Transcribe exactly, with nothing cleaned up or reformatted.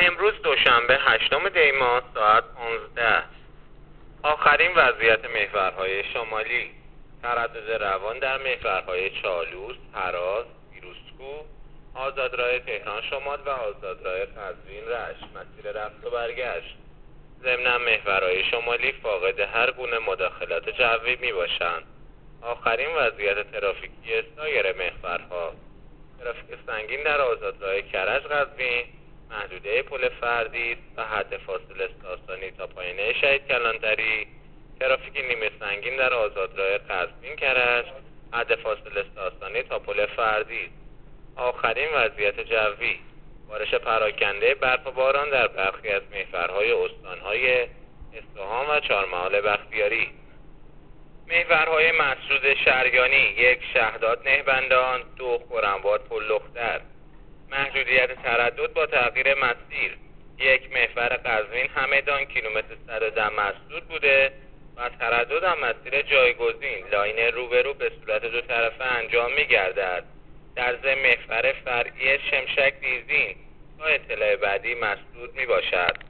امروز دوشنبه هشتم دی ماه ساعت پانزده. آخرین وضعیت محورهای شمالی: تردد روان در محورهای چالوس، هراس، پیروزکوه، آزادراه تهران شمال و آزادراه قزوین رشت، مسیر رفت و برگشت. ضمناً محورهای شمالی فاقد هر گونه مداخلات جوی می باشند. آخرین وضعیت ترافیکی سایر محورها: ترافیک سنگین در آزادراه کرج قزوین، محدوده پل فردید و حد فاصله ساسانی تا پایینه شهید کلانتری، ترافیک نیمه سنگین در آزادراه قزوین کرج، حد فاصله ساسانی تا پل فردید. آخرین وضعیت جوی: بارش پراکنده برف و باران در برخی از محورهای استانهای اصفهان و چهارمحال بختیاری. محورهای مسدود شریانی: یک شهداد نهبندان، دو خرم‌باد پل‌لختر. محدودیت تردد با تغییر مسیر: یک محور قزوین همدان کیلومتر صد و ده مسدود بوده و تردد هم مسیر جایگزین لاین روبرو به صورت دو طرفه انجام می گردد. در ضمن محور فرعی شمشک دیزین تا اطلاع بعدی مسدود می باشد.